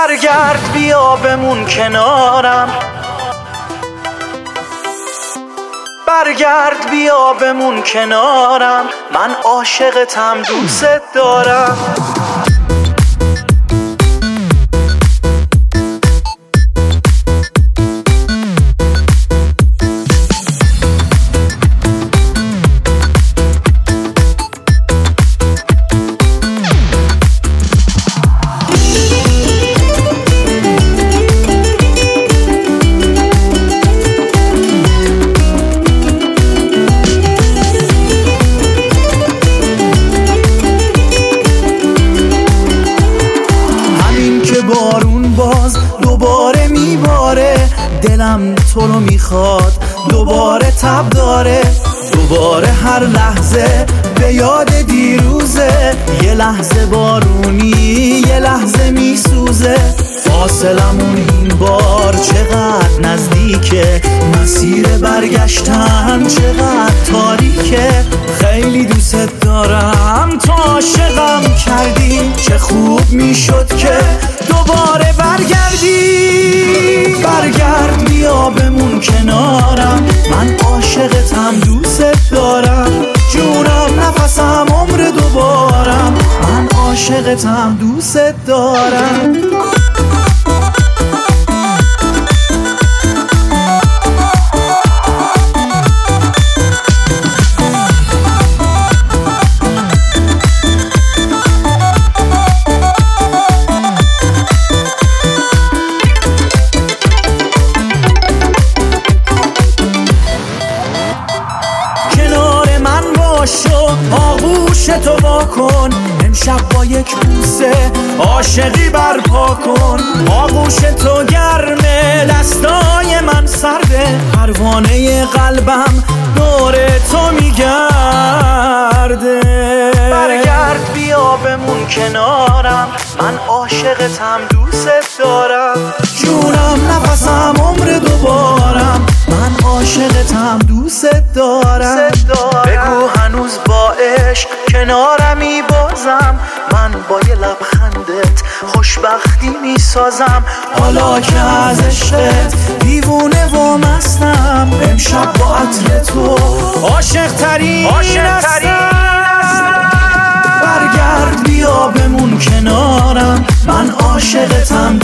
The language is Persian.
برگرد بیا بمون کنارم، برگرد بیا بمون کنارم، من عاشقتم دوست دارم. بارون باز دوباره میباره، دلم تو رو میخواد دوباره تب داره، دوباره هر لحظه به یاد دیروزه، یه لحظه بارونی یه لحظه میسوزه، فاصلمون این بار چقدر نزدیکه، مسیر برگشتن چقدر تاریکه، خیلی دوست دارم تو عاشقم کردی، چه خوب میشد که دوباره برگردی، برگرد بیا بمون کنارم، من عاشقتم دوست دارم، جونم نفسم عمر دوبارم، من عاشقتم دوست دارم. آغوش تو واکن، امشب با یک بوسه عاشقی برپا کن، آغوش تو گرمه دستای من سرده، پروانه قلبم دور تو میگرده، برگرد بیا بمون کنارم، من عاشقتم دوست دارم، جونم نفسم عمر دوبارم، من عاشقتم دوست دارم. بگو هنوز با عشق کنارمی بازم، من با یه لبخندت خوشبختی میسازم، حالا که از عشقت دیوونه و مستم، امشب با عطر تو عاشق ترین برگرد بیا بمون کنارم، من عاشقتم